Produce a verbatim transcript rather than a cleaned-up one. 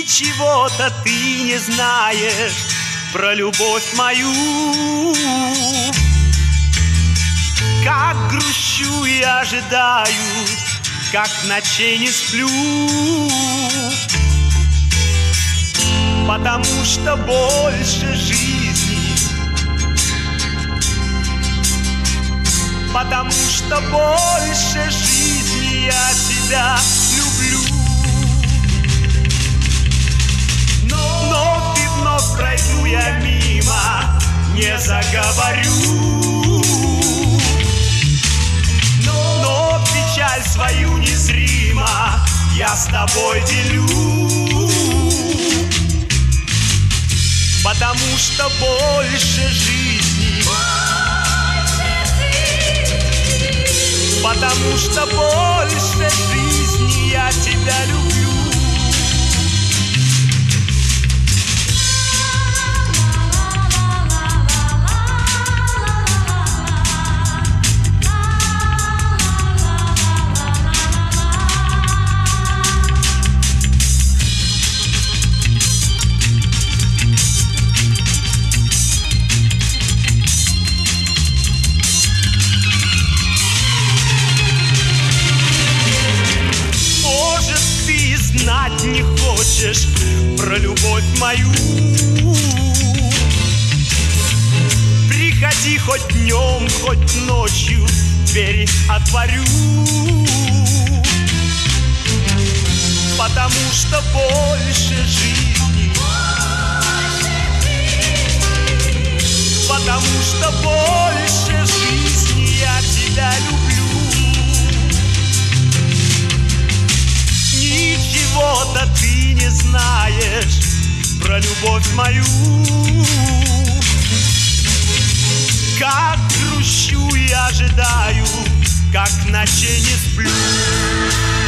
Ничего-то ты не знаешь про любовь мою. Как грущу и ожидаю, как ночей не сплю, потому что больше жизни, потому что больше жизни я тебя люблю. Но, но ты вновь пройду я мимо, не заговорю. Но, но печаль свою незримо я с тобой делю, потому что больше жизни, потому что больше жизни я тебя люблю. Знать не хочешь про любовь мою? Приходи хоть днем, хоть ночью, двери отворю, потому что больше жизни, потому что больше жизни я тебя люблю. Ничего-то ты не знаешь про любовь мою. Как грущу и ожидаю, как ночей не сплю.